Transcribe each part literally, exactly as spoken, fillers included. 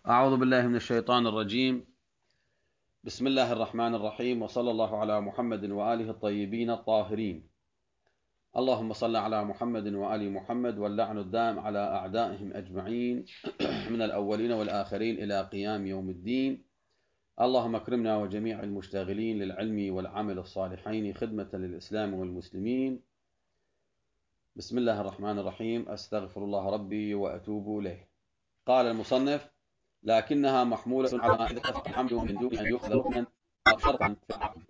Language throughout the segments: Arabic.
أعوذ بالله من الشيطان الرجيم. بسم الله الرحمن الرحيم، وصلى الله على محمد وآله الطيبين الطاهرين. اللهم صل على محمد وآل محمد، واللعن الدائم على أعدائهم أجمعين من الأولين والآخرين إلى قيام يوم الدين. اللهم اكرمنا وجميع المشتغلين للعلم والعمل الصالحين خدمة للإسلام والمسلمين. بسم الله الرحمن الرحيم. أستغفر الله ربي وأتوب إليه. قال المصنف: لكنها محمولة على ما إذا اتفق الحمد من دون أن يؤخذ ركنا أو شرطا في العقد.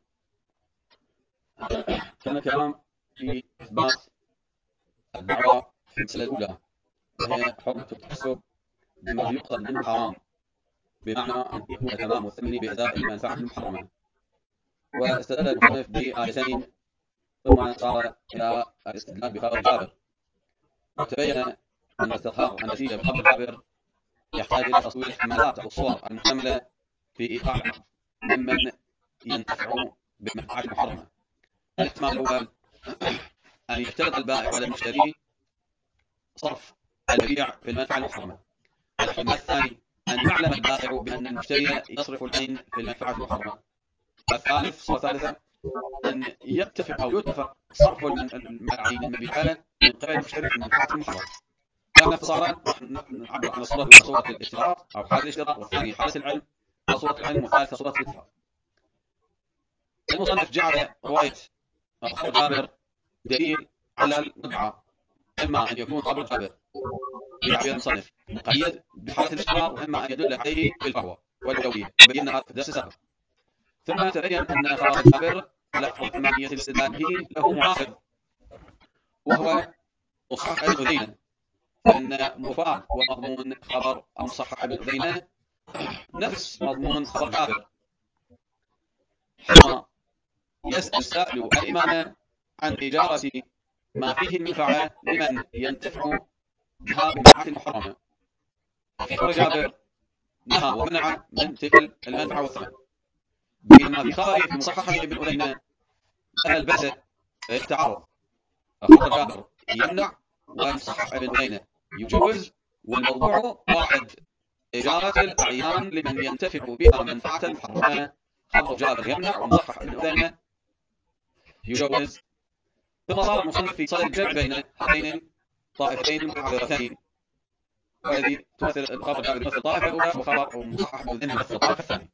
كان الكلام في إثبات الدعوة في المسألة الأولى، وهي حرمة التكسب بما يقصد منه حرام، بمعنى أن يكون تمام الثمن بأداء المنفعة المحرمة. واستدل المصنف بآيتين، ثم صار إلى الاستدلال بخبر جابر، وتبين أن استظهار النتيجة بخبر جابر يحتاج إلى تصوير الاحتمالات أو الصور المحتملة في إيقاع العقد ممن ينتفع بالمنفعة المحرمة. الاحتمال الأول أن يفترض البائع على المشتري صرف المبيع في المنفعة المحرمة. الاحتمال الثاني أن يعلم البائع بأن المشتري يصرف العين في المنفعة المحرمة. الثالث صورة ثالثة أن يتفق أو يتفق صرف العين المبيعات من قبل المشتري في المنفعة المحرمة. كان اختصارا نعبر عن الصورة الأولى صورة الاشتراط أو حالة الاشتراط، والثانية حالة العلم أو صورة العلم، والثالثة صورة الاتفاق. المصنف جعل رواية خبر جابر دليل على المدعى، إما أن يكون خبر جابر بتعبير المصنف مقيد بحالة الاشتراط، وإما أن يدل عليه بالفهوى والأولوية، وبينا هذا في الدرس السابق. ثم تبين أن خبر جابر على احتمالية الاستدلال به له معارض، وهو مصحح ابن أذينة، فإن مفاد ومضمون خبر المصحح ابن أذينة نفس مضمون خبر جابر. حينما يسأل السائل الإمام عن إجارة ما فيه المنفعة لمن ينتفع بها بالمنفعة المحرمة، في خبر جابر نهى ومنع من تلك المنفعة والثمن، بينما في خبره في مصححه ابن أذينة لا البأس التعارض. خبر جابر يمنع ومصحح ابن أذينة يجوز، والموضوع واحد: إجارة الأعيان لمن ينتفع بها منفعة محرمة. خبر جابر يمنع ومصحح ابن أذينة يجوز. ثم صار المصنف في صدد الجمع بين هاتين الطائفتين المتعارضتين، والذي تمثل خبر جابر يمثل الطائفة الأولى، وخبر مصحح ابن أذينة يمثل الطائفة الثانية.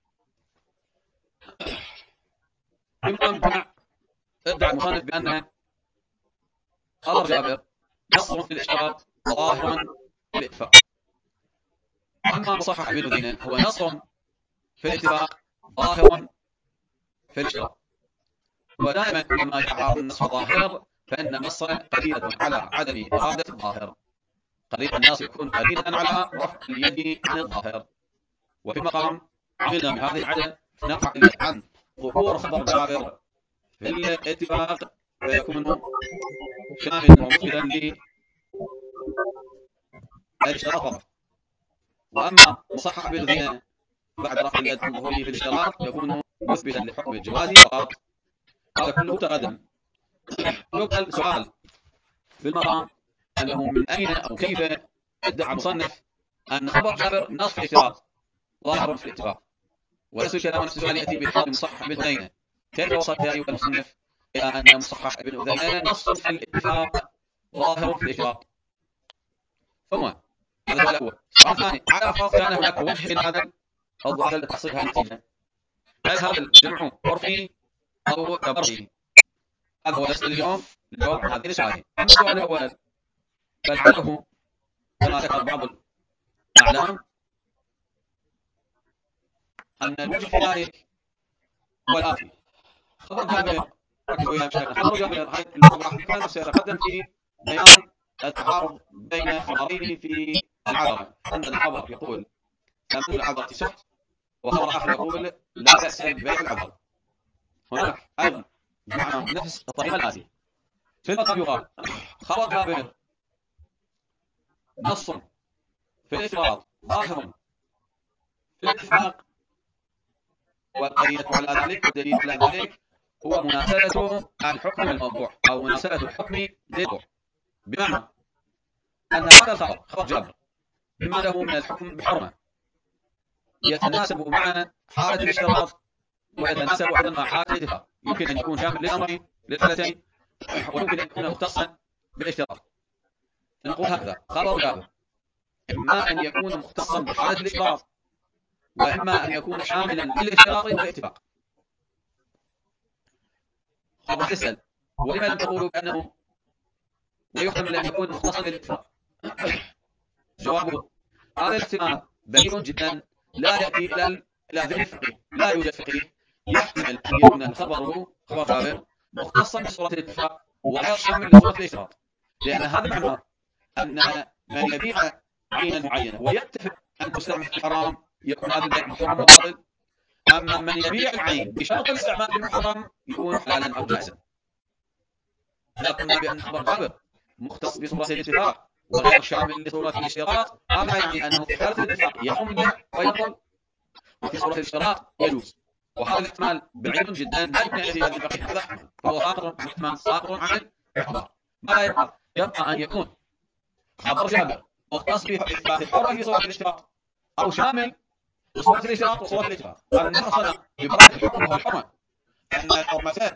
بمقام الجمع ادعى المصنف بأن خبر جابر نص في الاشتراط وظاهر في الاتفاق، أما مصحح ابن أذينة هو نص في الاتفاق ظاهر في الاشتراط. ودائما كلما يتعارض النص والظاهر فإن النص قليلة على عدم إرادة الظاهر، قليل الناس يكون قليلا على رفع اليد عن الظاهر. وفي المقام عملنا بهذه العادة نرفع اليد عن ظهور خبر جابر في الاتفاق، فيكون شاملا ومثبتا للاشتراط فقط. وأما مصحح بالذين بعد رفع اليد عن ظهوره في الاشتراط يكون مثبتا لحكم الجواز فقط. هذا كله تقدم. يقال سؤال في المقام أنه من أين أو كيف ادعى المصنف أن خبر جابر نص في الاشتراط ظاهر في الاتفاق، وليس الكلام نفس السؤال يأتي بإخبار مصحح ابن أذينة. كيف وصلت يا أيها المصنف إلى أن مصحح ابن أذينة نص في الاتفاق ظاهر في الاشتراط؟ ثم هذا السؤال الأول. السؤال الثاني: على فرض كان هناك وجه من هذا الظاهر لتحصيل هذه النتيجة، هل هذا الجمع عرفي أو تبرعي؟ هذا هو درس اليوم للجواب عن هذين السؤالين. أما السؤال الأول فلعله كما ذكر بعض الأعلام أن الوجه في ذلك هو الآتي: خبر جابر، ركزوا يا مشايخنا، خبر جابر هذه المصطلح كان سيتقدم في بيان التعارض بين خبرين في العذرة. عندنا خبر يقول ثمن العذرة سحت، وخبر آخر يقول لا بأس ببيع العذرة. هناك أيضا بمعنى نفس الطريقة الآتية. في المقام يقال خبر جابر نص في الإفراد ظاهر في الاتفاق، والقرينة على ذلك والدليل على ذلك هو مناسبة الحكم للموضوع أو مناسبة الحكم للموضوع، بمعنى أن هذا الخبر خبر جابر مما له من الحكم بحرمة يتناسب مع حالة الاشتراط ويتناسب أيضا مع حالة الاتفاق. يمكن أن يكون شامل للأمرين للحالتين، ويمكن أن يكون مختصا بالاشتراط. نقول هكذا: خبر جابر إما أن يكون مختصا بحالة الاشتراط، وإما أن يكون شاملا للاشتراط والاتفاق. خبر تسأل: ولما لم تقولوا بأنه ويحتمل أن يكون مختصا بالاتفاق؟ جوابه: هذا الاحتمال بعيد جدا، لا يأتي إلى إلى ذهن الفقيه. لا يوجد فقيه يحتمل أن يكون الخبر خبر جابر مختصا بصورة الاتفاق وغير شامل لصورة الاشتراط، لأن هذا معناه أن من يبيع عينا معينة ويتفق أن تستعمل في الحرام يكون هذا البيع محرم وباطل، أما من يبيع العين بشرط الاستعمال في المحرم يكون حلالا أو جائزا. إذا قلنا بأن خبر جابر مختص بصورة الاتفاق وغير شامل لصورة الاشتراط، هذا يعني أنه في حالة الاتفاق يحرم البيع ويبطل، وفي صورة الاشتراط يجوز. وهذا الاحتمال بعيد جدا، لا يمكن أن يأتي هذا الفقيه هذا احتمال، فهو ساقط احتمال ساقط عن الاعتبار. ماذا يبقى؟ يبقى أن يكون خبر جابر مختص بإثبات الحرمة في صورة الاشتراط، أو شامل بصورة الاشتراط وصورة الاتفاق. هذا نخصنا ببراءة الحكم وهو الحرمة، أن الحرمتان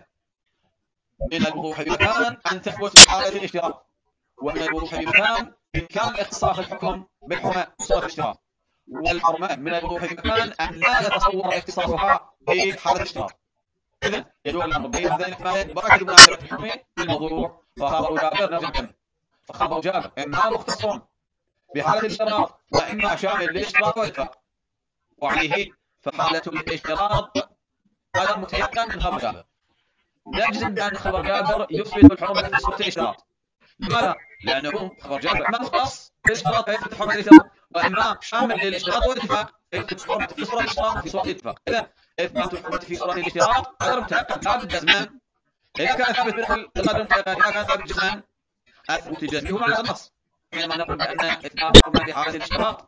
من الوضوح بمكان أن تثبت بحالة الاشتراط، ومن الوضوح بمكان بإمكان اختصاص الحكم بالحرمة بصورة الاشتراط، والحرمة من الوضوح بمكان أن لا يتصور اختصاصها بحالة الاشتراط. إذن يدور الأمر بين هذين الاحتمالين بركة مناسبة الحكم بالموضوع. فخبر جابر نرجع كم فخبر جابر إما مختص بحالة الاشتراط وإما شامل للاشتراط والاتفاق، وعليه فحالة الاشتراط غير متيقن من خبر جابر. نجزم بأن خبر جابر يثبت الحرمة في صورة الاشتراط. لماذا؟ لأنه خبر جابر إما مختص بالاشتراط فيثبت حرمة الاشتراط، وإما شامل للاشتراط والاتفاق فيثبت الحرمة في صورة الاشتراط وفي صورة الاتفاق. إذا إثبات الحرمة في صورة الاشتراط غير متيقن لا بد جزمان. إذا كان ثابت بالغير متيقن، إذا كان ثابت جزمان أثبت جزمه مع النص، حينما نقول بأن إثبات الحرمة في حالة الاشتراط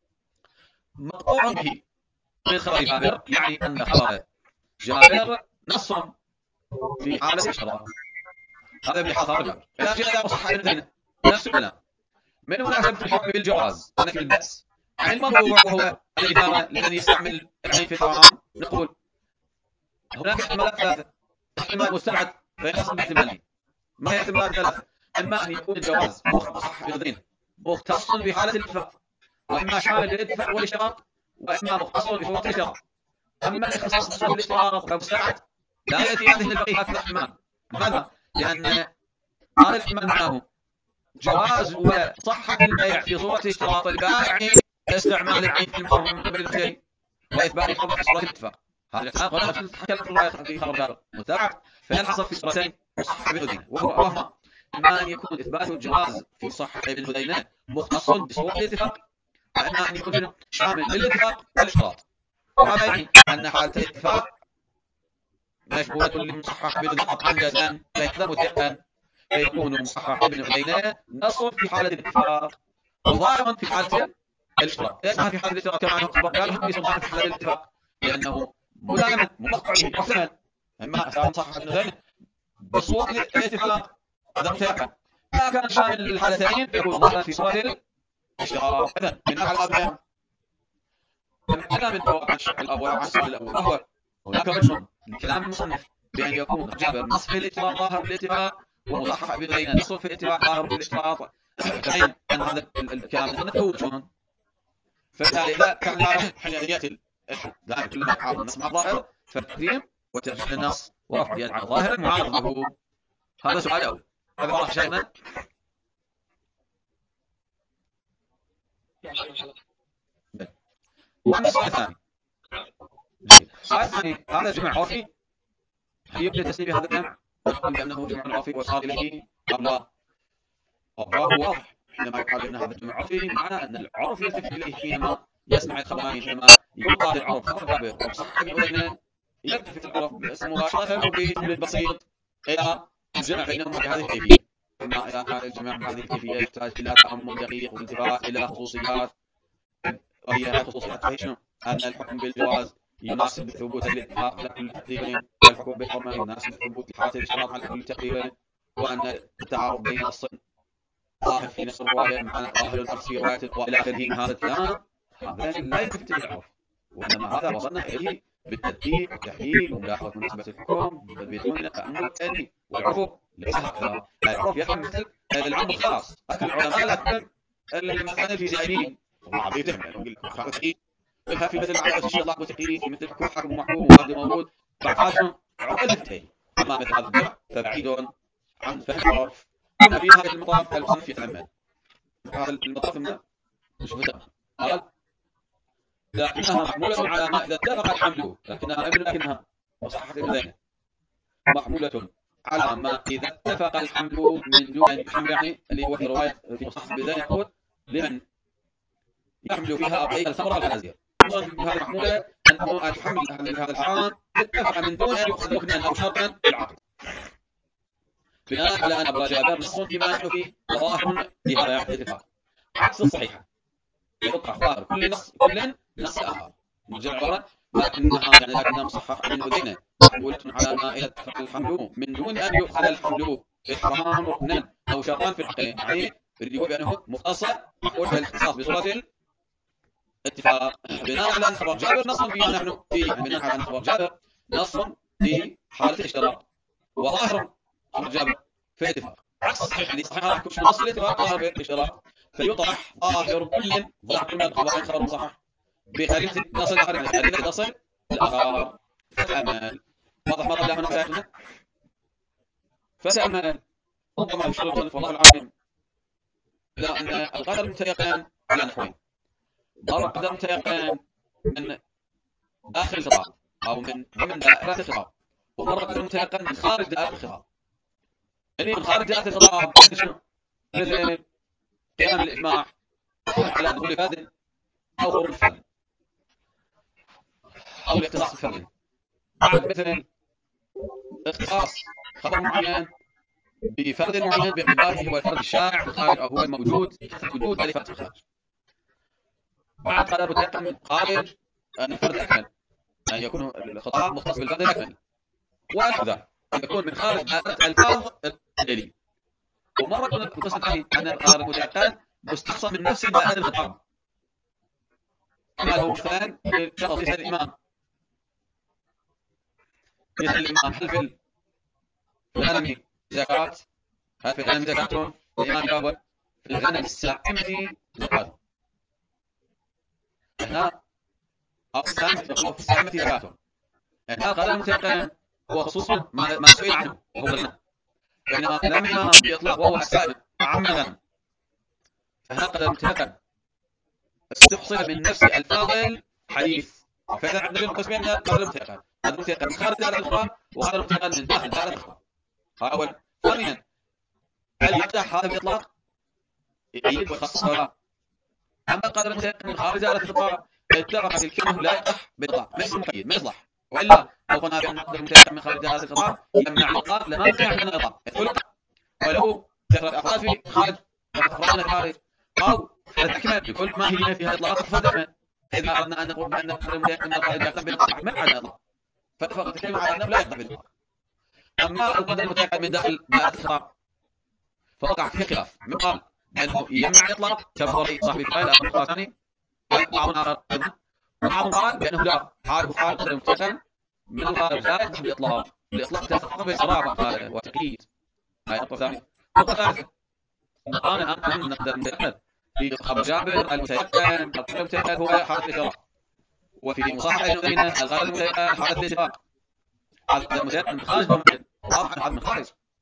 مقطوع به من خبر جابر، يعني أن خبر جابر نص في حالة الاشتراط. هذا بحال خبر جابر. إذا جاء إلى مصحح ابن زينب نفس الكلام، من مناسبة الحكم بالجواز ونفي البأس عن الموضوع وهو الإدارة لمن يستعمل العين في الحرام، نقول هناك احتمالات ثلاثة. احتمال مستبعد فينقسم باحتمالين. ما هي احتمالات ثلاثة؟ إما أن يكون الجواز مصحح ابن زينب مختص بحالة الاتفاق، وإما شامل للاتفاق والاشتراط، وإما مختص بصورة الاشتراط. أما الاختصاص بصورة الاشتراط فمستبعد، لا يأتي هذه الفقيه هذا الاحتمال. لماذا؟ لأن هذا الاحتمال معناه جواز وصحة البيع في صورة اشتراط البائع استعمال العين في المحرم من قبل المشتري، وإثبات الحرمة في صورة الاتفاق. هذا الاحتمال قلنا تحكى في الرواية في خبر جابر متابع، فينحصر في صورتين مصحح ابن هذينة، وهو وهما إما أن يكون إثبات الجواز في صحح ابن هذينة مختص بصورة الاتفاق، وإما أن يكون شامل للاتفاق والاشتراط. وهذا يعني أن حالة الاتفاق مشبوهة لمصحح ابن هذينة قطعا جازما، فهذا متيقن، فيكون مصحح ابن عيينة نص في حالة الاتفاق وظاهر في حالة الاشتراط. ليس في حالة الاشتراط كما أنه خبر جابر يكون ظاهر في حالة الاتفاق، لأنه ملائما مقطع به محتمل. أما أثار مصحح ابن عيينة بصورة الاتفاق هذا متيقن، ما كان شامل للحالتين فيكون ظاهرا في صورة الاشتراط. إذن من على الأبناء تمكنا من جواب عن الأول وعن السؤال الأول، وهو هناك وجه لكلام المصنف بأن يكون جابر نص في الاتفاق ظاهر في الاتفاق، ومصحح ابن عيينة نص في الاتفاق ظاهر في الاشتراط. تبين أن هذا الكلام المصنف له وجه، فإذا كان لا حينيات الحد دائما كلما يحاول النص مع الظاهر فالتقديم وترجيح النص ورفع اليد عن الظاهر المعارض له. هذا سؤال أول. هذا واضح شيخنا؟ وأما السؤال الثاني، جيد. السؤال الثاني هذا جمع عرفي، هل يمكن تسليم هذا الجمع ونقول بأنه جمع عرفي وصار إليه أم لا؟ الظاهر واضح حينما يقال بأن هذا الجمع عرفي، معنى أن العرف يلتفت إليه حينما يسمع الخبرين، حينما يلقى للعرف خبر جابر ومصحح ابن عيينة يلتفت العرف مباشرة وبجمل بسيط إلى الجمع بينهما بهذه الكيفية. أما إذا كان الجمع بهذه الكيفية يحتاج إلى تأمل دقيق والالتفات إلى خصوصيات، وهي هذه الخصوصيات فهي شنو؟ أن الحكم بالجواز يناسب ثبوت الاتفاق على كل تقريبا، والحكم بالحرمة يناسب ثبوت حالة الاشتراط على كل تقريبا، وأن التعارض بين نصين ظاهر في نص الرواية مع ظاهر النص في رواية وإلى آخره من هذا الكلام، هذا لا يلتفت إليه العرف. وإنما هذا وصلنا إليه بالتدقيق والتحليل وملاحظة مناسبة الحكم بدون تأمل تاني. والعرف ليس هكذا. العرف يفهم مثل العام الخاص. لكن العلماء لا تفهم المثلا الفيزيائيين والله عبيدهم يعني يقول لك خارجي منها في مثل معرفة الشيء الله وتحقيق في مثل حكم حكم محكوم ومادة موجود بعضهم عرف الفتين. أما مثل هذا الدرع فبعيد عن فهم العرف. ثم في نهاية المطاف المصنف يتأمل هذا المطاف ثم نشوف قال لكنها محمولة على ما إذا اتفق الحمل لكنها ابن لكنها وصححت ابن زين محمولة على ما إذا اتفق الحمل من دون الحمل يعني اللي هو في رواية في مصحف ابن زين يقول لمن يحمل فيها أربعين الخمر الخنازير. هذه محمولة أنه الحمل هذا الحرام اتفق من دون أن يؤخذ ركنا أو شرطا في العقد بناء على أن أبرى جابر نص فيما نحن فيه وظاهر بهذا يعني الاتفاق عكس الصحيحة يطرح ظاهر كل نص كل نص آخر نرجع العبارة لكنها يعني لكنها مصحح من أذينه محمولة على ما إذا اتفق الحمل من دون أن يؤخذ الحمل إحراما ركنا أو شرطا في العقد يعني يقول بأنه مختص محمول في الاختصاص بصورة اتفاق بناء على أن خبر جابر نص فيما نحن فيه يعني بناء على أن خبر جابر نص في حالة الاشتراط وظاهر خبر جابر في اتفاق عكس الصحيح يعني صحيح راح يكون نص الاتفاق ظاهر في الاشتراط فيطرح ظاهر كل ظاهر كل من الخبرين خبر مصحح بقرينة نص الآخر يعني قرينة نص الآخر. فتأمل واضح ما طلع من مساعدنا فتأمل ربما يشير المصنف والله العالم إلى أن القدر متيقن على نحوين. مرة قدر متيقن من داخل الخطاب أو من ضمن دائرة الخطاب ومرة قدر متيقن من خارج دائرة الخطاب. يعني من خارج دائرة الخطاب شنو؟ مثل قيام الإجماع على دخول فرد أو خروج فرد أو الاختصاص بفرد مثل اختصاص خبر معين بفرد معين باعتباره هو الفرد الشائع في الخارج أو هو الموجود بكثرة وجود هذه فرد في الخارج. بعد قدر متيقن من خارج أن الفرد الأكمل أن يكون الخطاب مختص بالفرد الأكمل ونحو ذلك أن يكون من خارج دائرة ألفاظ الدليل. ومرة كنا قسم ثاني أن القدر المتيقن مستقصى من نفس دائرة الخطاب كما لو مثلا شخص يسأل الإمام يسأل الإمام هل في الغنم زكاة؟ هل في الغنم زكاة؟ الإمام يجاوب في الغنم السائمة زكاة. هنا أو السائمة يقول في السائمة زكاة. هنا القدر المتيقن هو خصوص ما ما سئل عنه وهو الغنم. بينما كلام الإمام بإطلاق وهو السائمة عم الغنم. فهنا القدر المتيقن استفصل من نفس ألفاظ الحديث. فإذا عندنا قسمين من القدر المتيقن قدر المتيقن من خارج دائرة الخطاب وقدر المتيقن من داخل دائرة الخطاب. هذا أول. ثانيا هل يفتح هذا بإطلاق يقيد ويخصص ولا؟ أما القدر المتيقن من خارج دائرة الخطاب اتفقت الكلمة لا يفتح بإطلاق ليس مقيد ما يصلح. وإلا لو قلنا بأن القدر المتيقن من خارج دائرة الخطاب يمنع الإطلاق لما نستطيع أن الإطلاق يدخل ولو كثرة أفراد في خارج أفراد في خارج أو فرد أكمل يقول ما هي فيها إطلاقات فرد أكمل. إذا أردنا أن نقول بأن القدر المتيقن من الخارج يقدم بالإطلاق ما عدا الإطلاق فاتفقت الكلمة على أنه لا يقدم بالإطلاق. أما القدر المتيقن من داخل دائرة الخطاب فوقع فيه خلاف من قال بأنه يمنع الإطلاق كفضل صاحب الكفاية الآخر الخراساني بعض آخر أيضا وبعض قال بأنه لا عارف قال القدر المتيقن من الخارج لا يقدم بالإطلاق. الإطلاق تفقه بالصراحة وتقييد. هاي نقطة ثانية. نقطة ثالثة قال أن أن القدر المتيقن في خبر جابر المتيقن القدر المتيقن هو حالة الإشارة وفي مصحح ابن عيينة القدر المتيقن حالة الاتفاق. القدر المتيقن من خارج ممكن واضح هذا من خارج.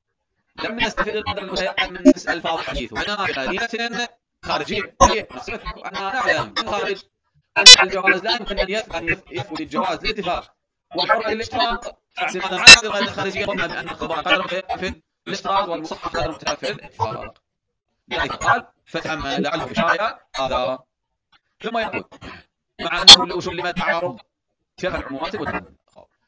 لم نستفيد القدر المتيقن من نفس ألفاظ الحديث وإنما بقرينة خارجية أننا نعلم من خارج أن الجواز لا يمكن أن يثبت الجواز للاتفاق والحرمة للاشتراط فاعتمادا على القرينة الخارجية قلنا بأن الخبر قدر متيقن في الاشتراط والمصحح قدر متيقن في الاتفاق. لذلك قال فتأمل لعله إشارة هذا. ثم يقول مع أنه لو سلم التعارض كفى العمومات والتأمل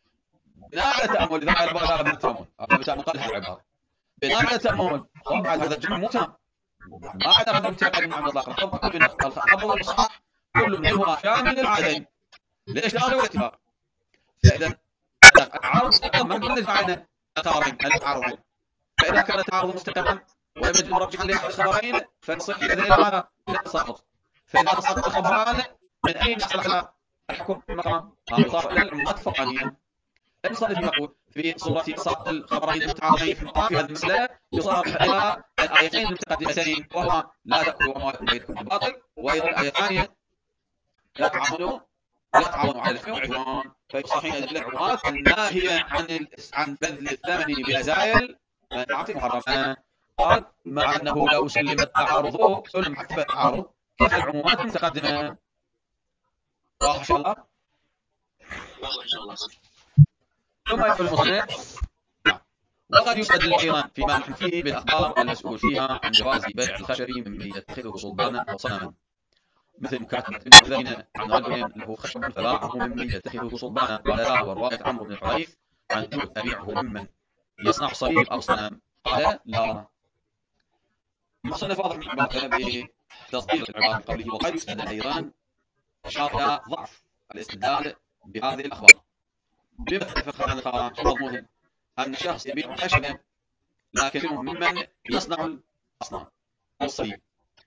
بناء على التأمل إذا قال بغى من التأمل هذا التأمل قال هذه العبارة بناء على التأمل بعد هذا الجمع مو تام ما عدا قدر متيقن عن الإطلاق الخبر والمصحح كل منهما شامل للعددين للاشتراط والاتفاق. فإذا التعارض ما نقدر علينا التعارض التعارض فإذا كان التعارض مستقرا ولم يجد مرجحا لأحد الخبرين فنصح بذلك لا تساقط. فإذا تساقط الخبران من أين يحصل على الحكم المقام يضاف إلى العمومات الفرعانية. المصنف يقول في صورة إسقاط الخبرين المتعارضين في المقام في هذه المسألة يصرح إلى الآيتين المتقدمتين، وهما لا تأكلوا أموالكم بينكم بالباطل، وأيضا الآية الثانية لا تعاونوا لا تعاونوا على الإثم والعدوان. فيصرح إلى العمومات الناهية عن عن بذل الثمن بأزايل منفعة محرمة. قال مع أنه لو سلم التعارض سلم حسب التعارض كيف العمومات المتقدمة؟ واضح إن شاء الله؟ واضح إن شاء الله. ثم يقول المصنف وقد يستدل أيضا فيما نحن فيه بالأخبار المسؤول فيها عن جواز بيع الخشب ممن يتخذه صلبانا أو صنما، مثل مكاتبة ابن عثيمين عن رجل له خشب فباعه ممن يتخذه صلبانا قال لا، ورواية عمرو بن الحريث عن جود أبيعه ممن يصنع صليب أو صنم قال لا. المصنف واضح من عبارته بتصديق العبارة بقوله وقد يستدل أيضا أشار إلى ضعف الاستدلال بهذه الأخبار بما اتفق عن الخارج مضمونه أن شخص يبيع خشبا لكنه ممن يصنع الأصنام أو الصليب،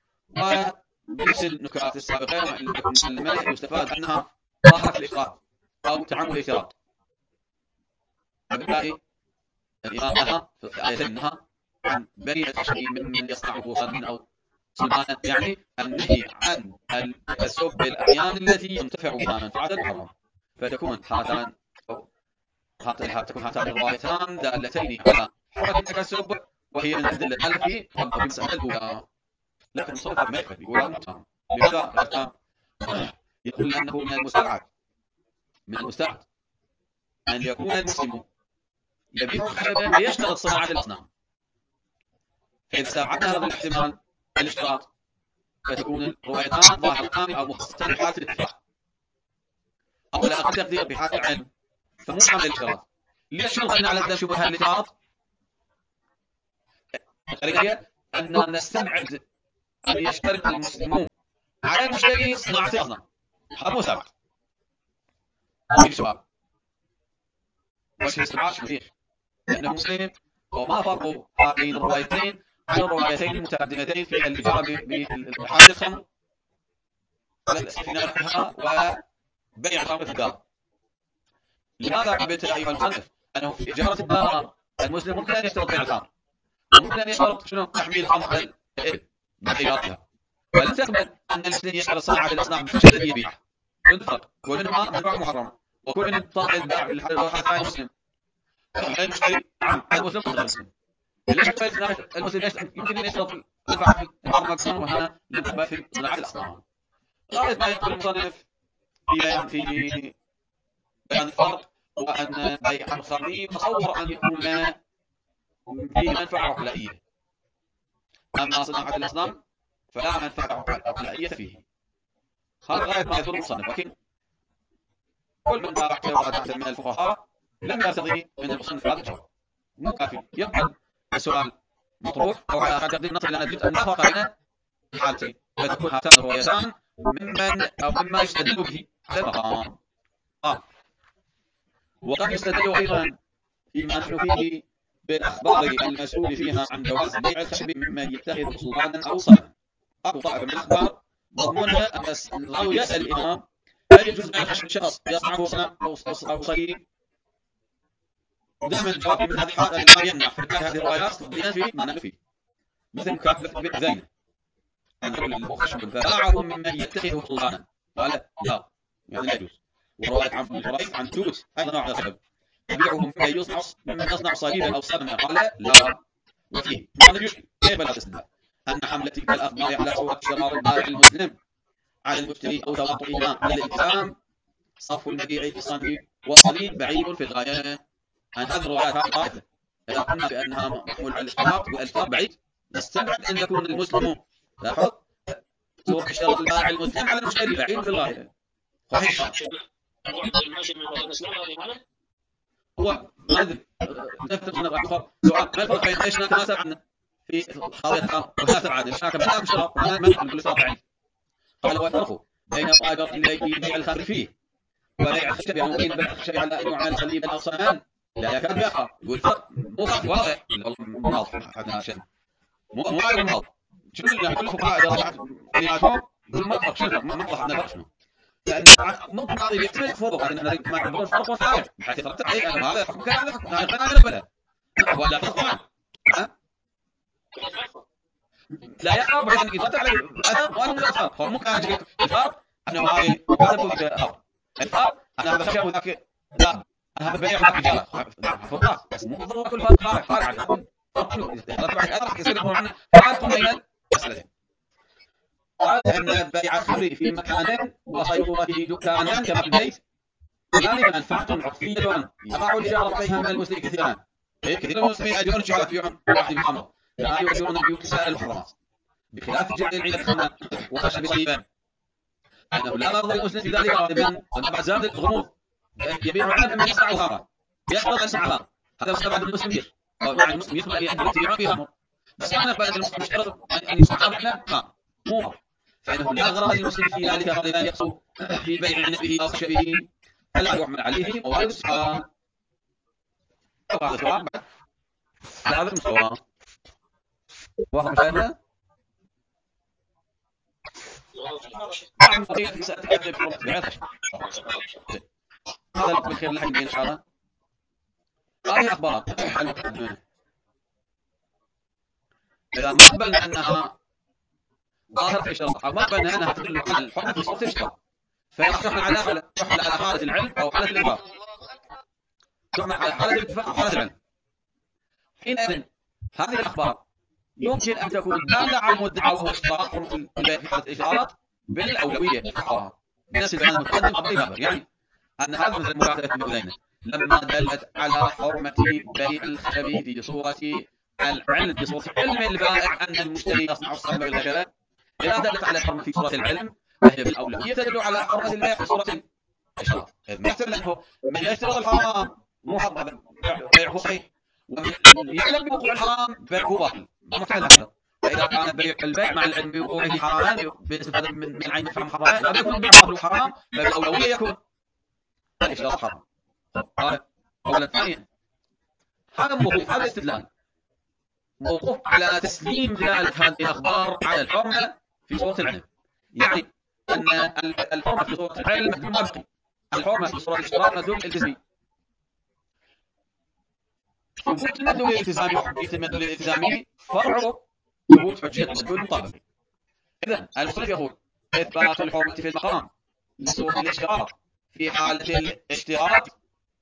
وبنفس النكات السابقة وإن لم تكن مسلمة يستفاد أنها ظاهرة الإفراد أو تعمد الإفراد، وبالتالي الإمام نهى في الآية نهى عن بيع الخشب ممن يصنعه صنما أو صلبانا، يعني النهي عن التكسب بالأعيان التي ينتفع بها منفعة محرمة. فتكون هاتان تكون هاتان الروايتان دالتين على حرمة التكسب، وهي من الأدلة التي تطبق في المسألة الأولى. لكن المصنف هذا ما يكفي، يقول هذا متهم. لماذا؟ يقول أنه من المستبعد من المستبعد أن يكون المسلم يبيع خشبا ويشترط صناعة الأصنام، فإذا استبعدنا هذا الاحتمال الاشتراط فتكون الروايتان ظاهرتان أو مخصصتان بحالة الاتفاق، أو على أقل تقدير بحالة العلم، فمو عمل الاشتراط. ليش شرطنا على عدم شبهة الاشتراط؟ الطريقة هي أن نستبعد أن يشترط المسلمون على المشتري صناعة الأصنام، هذا مو سابق. وين السؤال؟ وجه الاستبعاد شنو فيه؟ لأنه مسلم، وما فرق هذين الروايتين عن الروايتين المتقدمتين في الإجارة بحال الخمر في نفسها وبيع الخمر في الدار. لماذا عبرت أيها المصنف أنه في إجارة الدار المسلم ممكن أن يشترط بيع الخمر، وممكن أن يشترط شنو تحميل الخمر على الإبل بعد إجارتها، ولم تقبل أن المسلم يشترط صناعة الأصنام بالخشب الذي يبيعه. شنو الفرق؟ كل منهما منفعة محرمة، وكل من طرق الباع بالحالة المسلم المشتري عام المسلم غير المسلم. ليش المسلم يمكن أن يشترط منفعة في الخمر والخمر وهنا لم تقبل في صناعة الأصنام. غاية ما يقول المصنف في بيان في بيان الفرق وأن بيع الخمر يتصور أن يكون فيه منفعة عقلائية، أما صناعة الأصنام فلا منفعة عقلائية فيه. هذا غاية ما يذكر المصنف، لكن كل من تابع قراءات من الفقهاء لم يرتضي من المصنف هذا الجواب، مو كافي. يبقى السؤال مطروح، أو على أقل تقدير نصل إلى نتيجة أن لا فرق بين حالتين، فتكون هاتان الروايتان ممن أو مما يستدل به هذا المقام. آه. وقد يستدل أيضا فيما نحن فيه بالأخبار المسؤول فيها عن جواز بيع الخشب ممن يتخذ صلبانا أو صنما. أبو طائفة من الأخبار مضمونها أن الراوي يسأل الإمام هل يجوز بيع الخشب شخص يصنعه صنم أو صليب؟ دائما الجواب من هذه الحالة الإمام يمنع، فبالتالي هذه الروايات تفضيلا في ما نفي، مثل مكاتبة ابن عثيمين عن رجل له خشب فباعه ممن يتخذه صلبانا قال لا، يعني لا يجوز. ورواية عمرو بن الحريث عن توت أيضا نوع من الخشب تبيعه ممن يصنع ممن يصنع صليبا أو صنما قال لا. وفيه ما يشكل يقبل هذا الاستدلال أن حملة تلك الأخبار على صورة شرار البائع المسلم على المشتري أو تواطئهما على الالتزام صرف المبيع في الصنم والصليب بعيد في الغاية عن هذه الروايات هذه طائفة. إذا قلنا بأنها محمول على الاشتراط والاشتراط بعيد، نستبعد أن يكون المسلم لاحظ صورة اشتراط البائع المسلم على المشتري بعيد في الغاية. صحيح. هو ما أدري نفس سؤال ما الفرق بين إيش نتناسب عنه في قضية الخمر وهنا تبعد إيش كمان اشتراط وهنا ما نقول اشتراط بعيد. قال هو الفرق بين مؤاجرة بيع الخمر فيه وبيع الخشب، يعني ممكن بيع الخشب على أن يعمل صليبا أو صنما لا يكاد بيقع. يقول فرق مو فرق واضح واضح عندنا شيء مو مو عارف واضح. شنو اللي كل الفقهاء إذا رجعت كلماتهم يقول ما فرق، شنو الفرق؟ ما واضح عندنا فرق شنو. لان ممكن بعض يعتمد فوق لكن نريد ما يعبرون الفرق والفارق بحيث يترتب عليه ان هذا حكم كذا هذا حكم هذا لا نقبله ولا فرق طبعا لا يخاف بحيث انك يترتب عليه اثر ولا مجرد فرق. هو ممكن اجي الفرق انه هذه مكاتب وذيك خمر، الفرق انا هذا خشب وذاك لا، انا هذا بيع وذاك تجاره فرقات، بس مو بالضروره كل فرق فارق فارق عن يكون فرق يترتب عليه اثر يصير يكون عندنا فارق بين المسالتين. قال ان بيع الخمر في مكان وصيرورته دكانا كما في البيت ذلك منفعة عرفية يقع الإجارة عليها من المسلمين كثيرا. إيه كثير من المسلمين يأجرون الشهادة يبيعون واحد بالخمر كما يؤجرون البيوت سائر المحرمات بخلاف جعل العيد الخمر وخشب طيبا أنه لا ضرر للمسلم في ذلك غالبا وأن زاد الغموض يبيع العالم من يصنع الخمر يقبض أن يصنع الخمر هذا مستبعد المسلم يخ أو يعني المسلم يخبر أن يأجر يبيعون فيه خمر بس ما نقبل المسلم يشترط أن يصنع خمر لا مو فإنه لا غرض للمسلم في ذلك غالبا يقصد في بيع عنبه أو خشبه فلا يحمل عليه موارد السؤال. هذا سؤال بعد هذا المستوى واضح مشاهدنا؟ نعم بقية في سأتكلم في فرصة بعيد هذا الوقت بالخير لحق إن شاء الله. هذه أخبار المقدمة إذا ما قبلنا أنها ظاهرة الاشتراط أو ما قبلنا أنها تدل على الحكم في صورة الاشتراط فيصح تحمل على تحمل على حالة العلم أو حالة الإنفاق تحمل على حالة الاتفاق أو حالة العلم. حينئذ هذه الأخبار يمكن أن تكون دالة على المدعى وهو اشتراط حرمة البيع في حالة الاشتراط بالأولوية بنفس البيان المتقدم قبل بابر يعني أن هذا مثل مكاتبة الأذين لما دلت على حرمة بيع الخشب في صورة العلم في صورة علم البائع أن المشتري يصنع الصحب بالهكذا إذا دلت على الحرمة في صورة العلم فهي بالأولوية تدل على حرمة البيع في صورة الاشتراط. ما يحتمل أنه من يشترط الحرام مو حرام هذا بيعه صحيح ومن يعلم بوقوع الحرام بيعه باطل ما محتمل هذا. فإذا كان بيع البيع مع العلم بوقوعه حراما باستفادة من من عين مدفع محرمة لا يكون البيع باطل وحرام فبالأولوية يكون الاشتراط حرام. هذا أولا. ثانيا هذا موقوف هذا استدلال موقوف على تسليم دلالة هذه الأخبار على الحرمة في صورة العلم يعني أن الحرمة في صورة العلم مدلول ما بقي الحرمة في صورة الاشتراط مدلول الالتزامي. ثبوت المدلول الالتزامي وحجية المدلول الالتزامي فرع ثبوت حجية المدلول المطابقي. إذن المصنف يقول إثبات الحرمة في المقام لصورة الاشتراط في حالة الاشتراط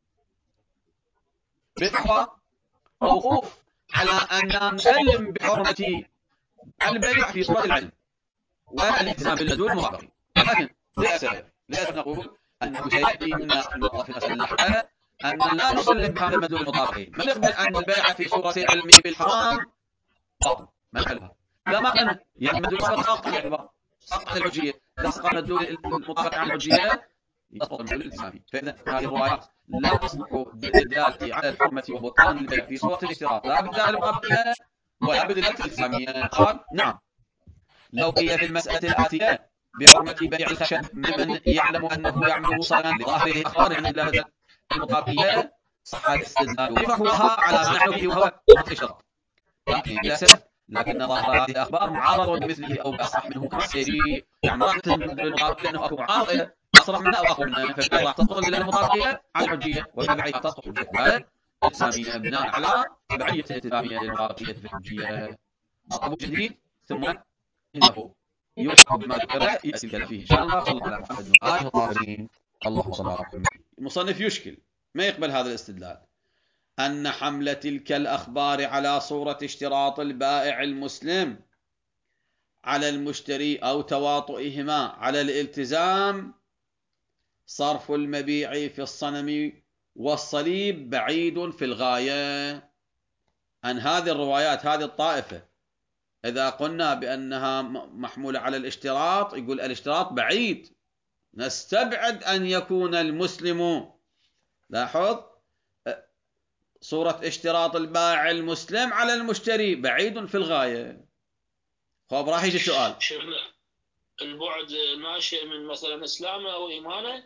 بالأحوال موقوف على أن نسلم بحرمة البيع في صورة العلم والالتزام بالمدلول المطابقي. لكن للأسف للأسف نقول أنه سيأتي منا في المسألة اللاحقة أن لا نسلم بهذا المدلول المطابقي بل نقبل أن البيع في صورة العلم بالحرام باطل ما نقبلها لا ما قلنا يعني المدلول المطابق ساقط عن الاعتبار سقط الحجية إذا سقط المدلول المطابق عن الحجية يسقط المدلول الالتزامي. فإذا هذه الروايات لا تصلح بالدلالة على الحرمة وبطلان البيع في صورة الاشتراط لا بالدلالة المقابلة ولا بالدلالة الالتزامية. قال نعم لو قيل في المسألة الآتية بحرمة بيع الخشب ممن يعلم أنه يعمل صنعا لظاهره أخبار عن الدلالة المطابقية صح الاستدلال وفقها على ما نحن فيه وهو الاشتراط. لكن للأسف لكن ظاهر هذه الأخبار معارض بمثله أو بأصرح منه كالسيري يعني ما راح تنزل المطابق لأنه أكو معارض إلى أصرح منه أو أقوى منه فبالتالي راح تسقط الدلالة المطابقية على الحجية وبالتالي راح تسقط حجية الدلالة الالتزامية بناء على تبعية الالتزامية للمطابقية في الحجية. مطلب جديد ثم إنه يلحق بما ذكر يأتي الكلام فيه إن شاء الله. صلى الله على محمد وآله الطاهرين اللهم صل على محمد. المصنف يشكل ما يقبل هذا الاستدلال أن حمل تلك الأخبار على صورة اشتراط البائع المسلم على المشتري أو تواطؤهما على الالتزام صرف المبيع في الصنم والصليب بعيد في الغاية. أن هذه الروايات هذه الطائفة إذا قلنا بأنها محمولة على الاشتراط يقول الاشتراط بعيد نستبعد أن يكون المسلم لاحظ صورة اشتراط البائع المسلم على المشتري بعيد في الغاية. خب راح يجي السؤال البعد ناشئ من مثلا إسلامه أو إيمانه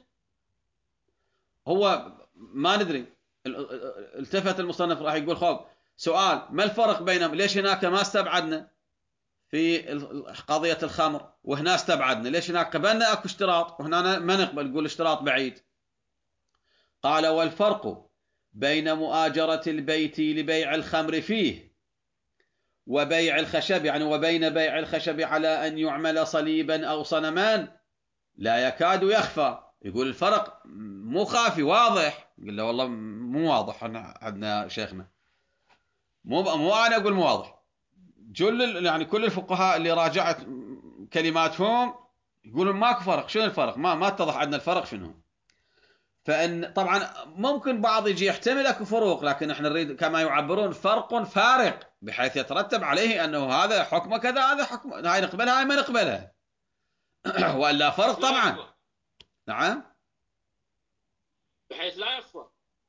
هو ما ندري. التفت المصنف راح يقول خب سؤال ما الفرق بينهم ليش هناك ما استبعدنا في قضية الخمر وهنا استبعدنا. ليش هناك قبلنا اكو اشتراط وهنا ما نقبل، نقول اشتراط بعيد. قال والفرق بين مؤاجرة البيت لبيع الخمر فيه وبيع الخشب، يعني وبين بيع الخشب على أن يعمل صليبا أو صنمان لا يكاد يخفى. يقول الفرق مو خافي، واضح. قل له والله مو واضح، عندنا شيخنا مو مو انا اقول مو واضح. جل يعني كل الفقهاء اللي راجعت كلماتهم يقولون ماكو فرق. شنو الفرق؟ ما ما اتضح عندنا الفرق شنو. فان طبعا ممكن بعض يجي يحتمل اكو فروق، لكن احنا نريد كما يعبرون فرق فارق بحيث يترتب عليه انه هذا حكمه كذا، هذا حكم، هاي نقبلها هاي ما نقبلها. والا فرق طبعا. نعم. بحيث لا يخفى.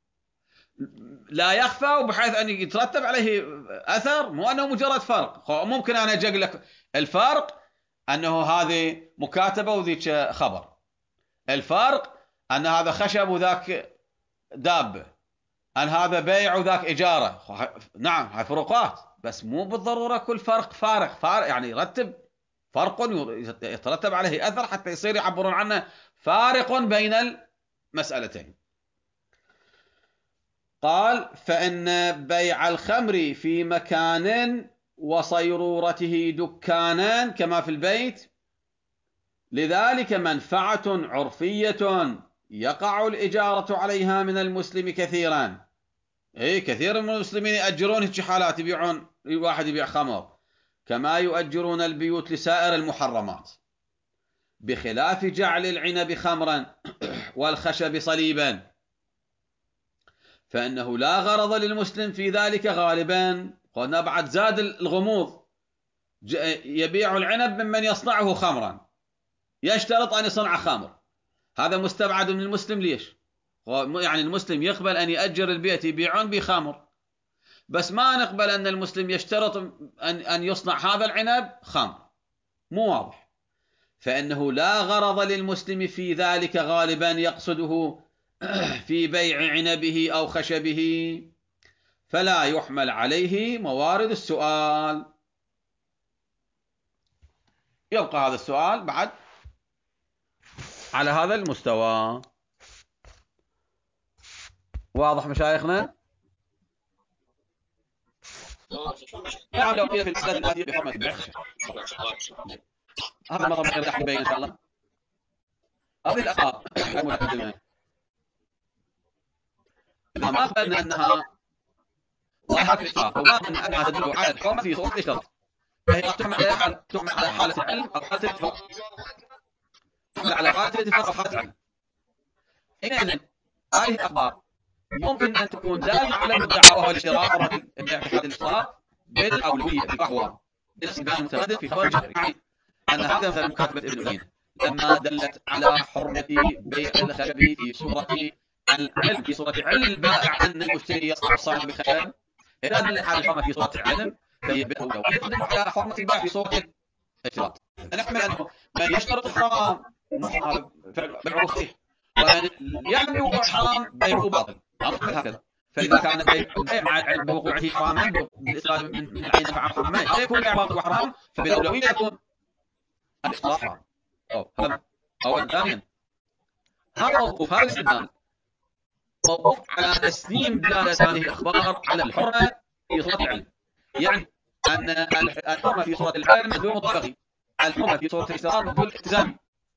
لا يخفى وبحيث أن يترتب عليه أثر، مو أنه مجرد فرق. ممكن أنا أجي لك الفرق أنه هذه مكاتبة وذيك خبر، الفرق أن هذا خشب وذاك دابة، أن هذا بيع وذاك إجارة. نعم هاي فروقات، بس مو بالضرورة كل فرق فارق فارق يعني يرتب فرق يترتب عليه أثر حتى يصير يعبرون عنه فارق بين المسألتين. قال فإن بيع الخمر في مكان وصيرورته دكانا كما في البيت لذلك منفعة عرفية يقع الإجارة عليها من المسلم كثيرا. اي كثير من المسلمين يأجرون هيك حالات، يبيعون، واحد يبيع خمر كما يؤجرون البيوت لسائر المحرمات، بخلاف جعل العنب خمرا والخشب صليبا، فإنه لا غرض للمسلم في ذلك غالبا. قلنا بعد زاد الغموض، يبيع العنب ممن يصنعه خمرا، يشترط أن يصنع خمر، هذا مستبعد من المسلم. ليش؟ يعني المسلم يقبل أن يأجر البيت يبيعون بخمر، بس ما نقبل أن المسلم يشترط أن أن يصنع هذا العنب خمر، مو واضح. فإنه لا غرض للمسلم في ذلك غالبا يقصده في بيع عنبه أو خشبه، فلا يحمل عليه موارد السؤال. يبقى هذا السؤال بعد على هذا المستوى. واضح مشايخنا؟ نعم. لو قيل في المسألة الآتية بحرمة البيع هذا المطلب غير راح نبين إن شاء الله. هذه الأخبار المتقدمة إذا ما أقبلنا أنها ظاهرة الإشراف أو أقبلنا أنها تدل على الحرمة في صورة الإشراف، فهي تحمل على حالة تحمل على حالة العلم أو حالة الاتفاق، تحمل على حالة الاتفاق أو حالة العلم. حينئذ هذه الأخبار ممكن أن تكون دالة على المدعى وهو الاشتراط، البيع في حالة الاشتراط بالأولوية بالفحوى بالاستبان المتردد في خبر الجبري، يعني أن هذا مثلا مكاتبة ابن عيينة لما دلت على حرمة بيع الخشب في صورة العلم، في صورة علم البائع أن المشتري يصنع الصاعد بالخشب، إذا دلت على الحرمة في صورة العلم فهي بالأولوية تدل على حرمة البيع في صورة الاشتراط. نحمل أنه من يشترط الحرام هذا بيعه صحيح، ومن يعمل وقوع حرام بيعه باطل، أمر هكذا. فإذا كان البيع مع العلم بوقوعه حراما بالاستفادة من العين نفعا حراما لا يكون بيع باطل وحرام، فبالأولوية يكون الإصلاح حرام. أو هذا أولا. ثانيا هذا موقوف، هذا الاستدلال موقوف على تسليم دلالة هذه الأخبار على الحرمة في صورة العلم، يعني أن الحرمة في صورة العلم مدلول مطابقي، الحرمة في صورة الاشتراط مدلول التزامي.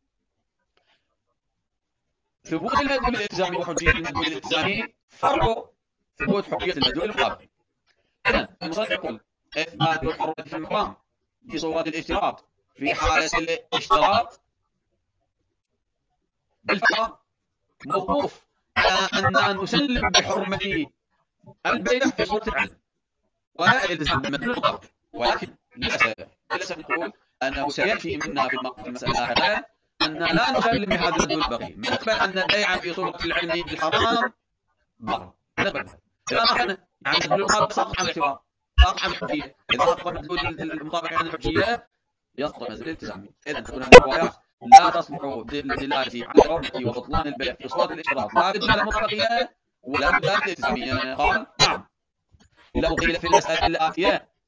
ثبوت المدلول الالتزامي وحجية المدلول الالتزامي فرع ثبوت حجية المدلول المطابقي. إذن المصنف يقول إثبات الحرمة في المقام في صورة الاشتراط في حالة الاشتراط بالفعل موقوف على أن نسلم بحرمة البيع في صورة العلم والالتزام بالمدلول المطابقي، ولكن للأسف للأسف نقول أنه سيأتي منا في المسألة اللاحقة أن لا نسلم بهذا المدلول البقي، نقبل أن البيع في صورة العلم بالحرام باطل، نقبل. إذا ما كان يعني المدلول المطابق ساقط عن الاعتبار، ساقط عن الحجية، إذا سقط المدلول المطابق عن الحجية يسقط المدلول الالتزامي. إذا تكون هذه الروايات لا تصلح دلالتي على حرمة وبطلان البيع في صورة الاشتراط لا بالدلالة المطلقية ولا بالدلالة الالتزامية. قال نعم. لو قيل في المسألة الآتية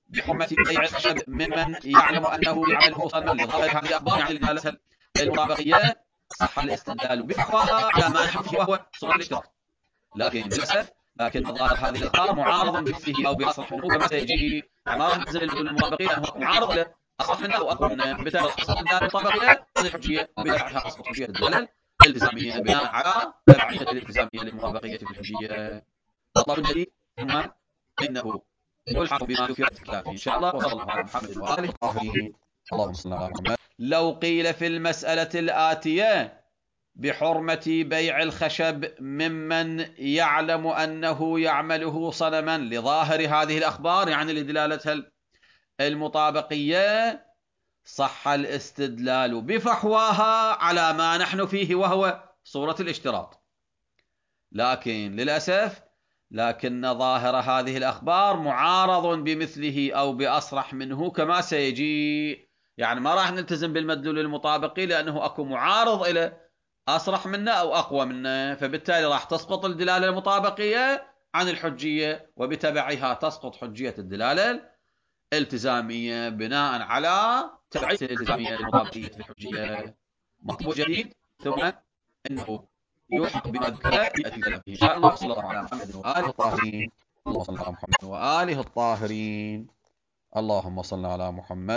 بحرمة بيع الخشب ممن يعلم أنه يعمله صنما لظاهر هذه الأخبار يعني لدلالة المطابقية، صح الاستدلال بفحواها على ما نحن فيه وهو صورة الاشتراط. لكن للأسف لكن ظاهر هذه الأخبار معارض بمثله أو بأصرح منه كما سيجي. يعني ما راح نلتزم بالمدلول المطابقية لأنه معارض له أصرح منه أو أقوى منه، بالتالي تسقط الدلالة المطابقية هذه الحجية، وبتبعها تسقط حجية الدلالة الالتزامية بناء على تبعية الالتزامية للمطابقية في الحجية. مطلب جديد ثم إنه يلحق بما ذكر في الكتاب إن شاء الله. وصلى الله على محمد وآله الطاهرين. اللهم صل على محمد. لو قيل في المسألة الآتية بحرمة بيع الخشب ممن يعلم أنه يعمله صنما لظاهر هذه الأخبار يعني لدلالتها المطابقية، صح الاستدلال بفحواها على ما نحن فيه وهو صورة الاشتراط. لكن للأسف لكن ظاهر هذه الأخبار معارض بمثله أو بأصرح منه كما سيجي. يعني ما راح نلتزم بالمدلول المطابقي لأنه أكو معارض إلى أصرح منه أو أقوى منه، فبالتالي راح تسقط الدلالة المطابقية عن الحجية، وبتبعها تسقط حجية الدلالة الالتزامية بناء على تبعية الالتزامية المطابقية في الحجية. مطلب جديد ثم إنه يلحق بما ذكر يأتي الكلام إن شاء الله. وصلى الله على محمد وآله الطاهرين. اللهم صل على محمد وآله الطاهرين. اللهم صل على محمد.